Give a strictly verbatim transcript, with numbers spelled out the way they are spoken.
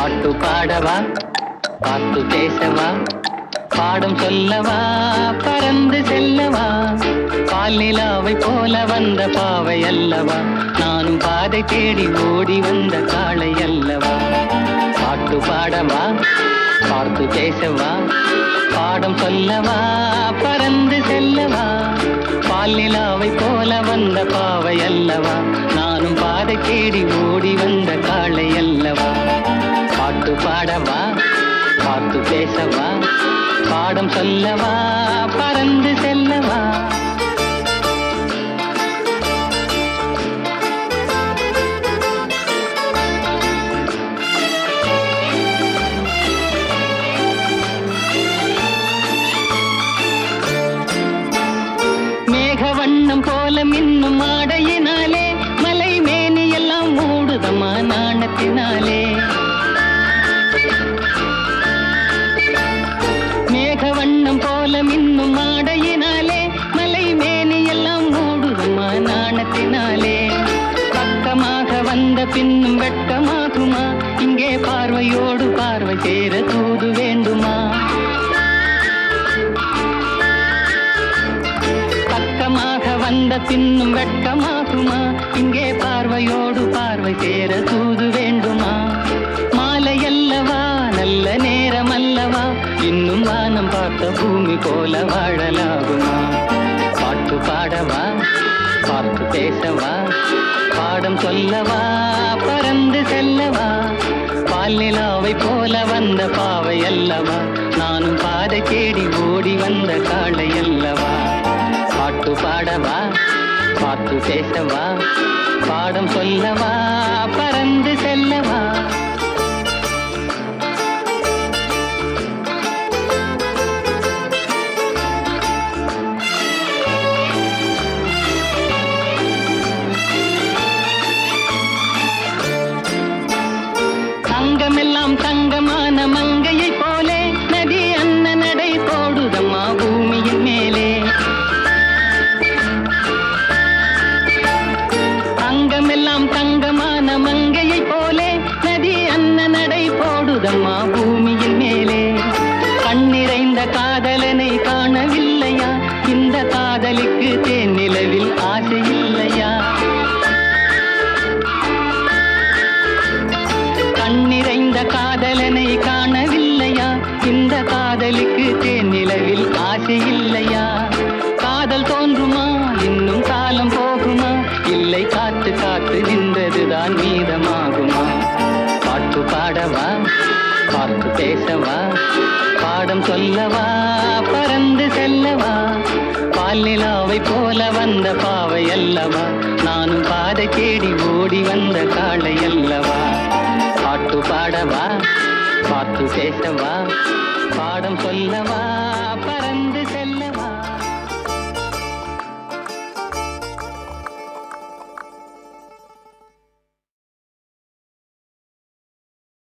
பாட்டு பாடவா, பாட்டு பேசவா, பாடம் சொல்லவா, பறந்து செல்லவா, பால் நிலாவை போல வந்த பாவை அல்லவா, நானும் பாதை தேடி ஓடி வந்த காளை அல்லவா. பாட்டு பாடவா, பாட்டு பேசவா, பாடம் சொல்லவா, பறந்து செல்லவா, பால் நிலாவை போல வந்த பாவை அல்லவா, நானும் பாதை தேடி ஓடி வந்த காளை அல்லவா. பாட்டு பாடவா, பாட்டு பேசவா, பாடம் சொல்லவா, பறந்து செல்லவா. மேகவண்ணம் போல மின்னும் ஆடையினாலே மலை மேனி எல்லாம் மூடுதமா நாணத்தினாலே. மேகவண்ணம் போல மின்னும் ஆடையினாலே மலை மேனி எல்லாம் மூடுதமா நாணத்தினாலே. பக்கமாக வந்த பின்னும் வெட்கமாகுமா, இங்கே பார்வையோடு பார்வை சேர தூது வேண்டுமா. பக்கமாக வந்த பின்னும் வெட்கமாகுமா, இங்கே பார்வையோடு பார்வை சேர தூது வேண்டுமா. மாலை அல்லவா, நல்ல நேரம் அல்லவா, இன்னும் வானம் பார்த்த பூமி போல வாழலாகுமா. பாட்டு பாடவா, பாட்டு பேசவா, பாடம் சொல்லவா, பறந்து செல்லவா, பால் நிலாவை போல வந்த பாவை அல்லவா, நானும் பாதை தேடி ஓடி வந்த காளை அல்லவா. பாட்டு பாடவா, பாட்டு பேசவா, பாடம் சொல்லவா, பறந்து செல்லவா. தங்கமெல்லாம் தங்கமான மங்கையை போலே நதி அன்ன நடை போடுதம்மா பூமியின் மேலே. தங்கமெல்லாம் தங்கமான மங்கையை போலே நதி அன்ன நடை போடுதம்மா பூமியின் மேலே. கண்ணிறைந்த காதலனை காணவில்லையா, இந்த காதலுக்கு தேன் நிலவில் ஆசை இல்லையா. கண்ணிறைந்த காதலனை காணவில்லையா, இந்த காதலுக்கு தேன் நிலவில் ஆசை இல்லையா. காதல் தோன்றுமா, இன்னும் காலம் போகுமா, இல்லை காத்து காத்து நின்றதுதான் மீதமாகுமா. பாட்டு பாடவா, பாட்டு பேசவா, பாடம் சொல்லவா, பறந்து செல்லவா, பால் நிலாவை போல வந்த பாவை அல்லவா, நானும் பாதை தேடி ஓடி வந்த காளை அல்லவா. பாட்டு பாடவா, பாட்டு பேசவா, பாடம் சொல்லவா, பறந்து செல்ல